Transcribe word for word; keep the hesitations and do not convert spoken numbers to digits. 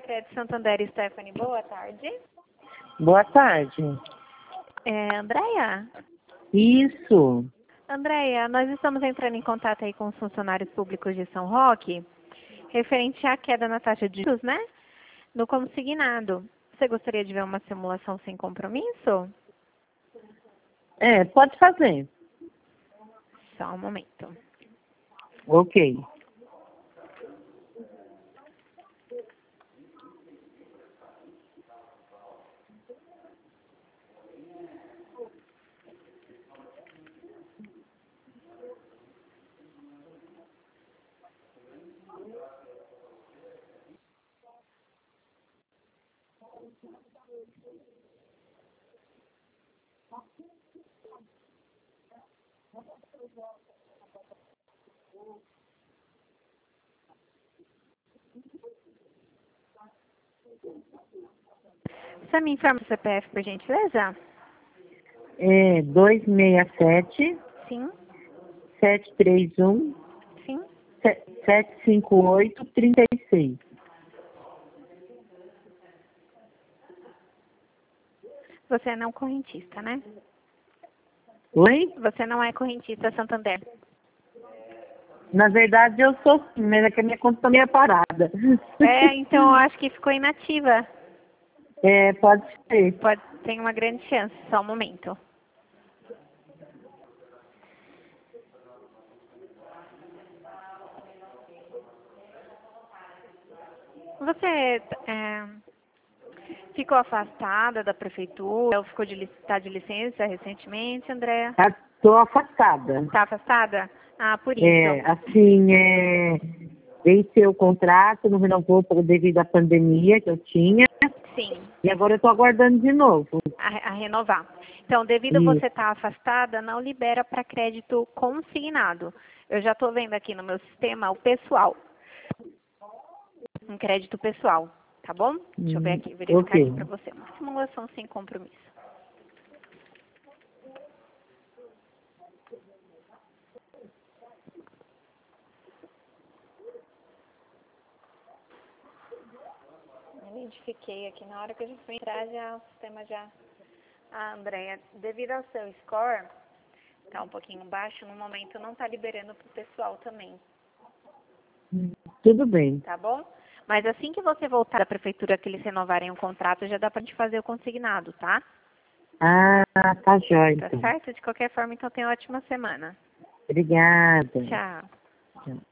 Crédito Santander, Stephanie, boa tarde. Boa tarde. É, Andréia? Isso. Andréia, nós estamos entrando em contato aí com os funcionários públicos de São Roque, referente à queda na taxa de juros, né? No consignado. Você gostaria de ver uma simulação sem compromisso? É, pode fazer. Só um momento. Ok. Você me informa o C P F, por gentileza? É dois seis sete, Sim, sete três um, sim. sete cinco oito, três seis. Você não é correntista, né? Oi? Você não é correntista Santander. Na verdade eu sou sim, mas é que a minha conta tá meio parada. É, então eu acho que ficou inativa. É, pode ser. Pode, tem uma grande chance, só um momento. Você é, ficou afastada da prefeitura, ou ficou de, lic- tá de licença recentemente, Andréa? Estou afastada. Está afastada? Ah, por É, isso. assim, é, venceu o contrato, não renovou por- devido à pandemia que eu tinha, Sim, e agora eu estou aguardando de novo. a, a renovar. Então, devido a Isso. você estar afastada, não libera para crédito consignado. Eu já estou vendo aqui no meu sistema o pessoal, um crédito pessoal, tá bom? Deixa eu ver Hum, aqui, verificar aqui ok. para você. Uma simulação sem compromisso. Eu identifiquei aqui, na hora que a gente foi entrar, já, o sistema já... Ah, Andréia, devido ao seu score, tá um pouquinho baixo, no momento não tá liberando pro pessoal também, Tudo bem. tá bom? Mas assim que você voltar da prefeitura, que eles renovarem o contrato, já dá pra gente fazer o consignado, tá? Ah, tá jóia, Tá então. certo? De qualquer forma, então, tenha uma ótima semana. Obrigada. Tchau. Tchau.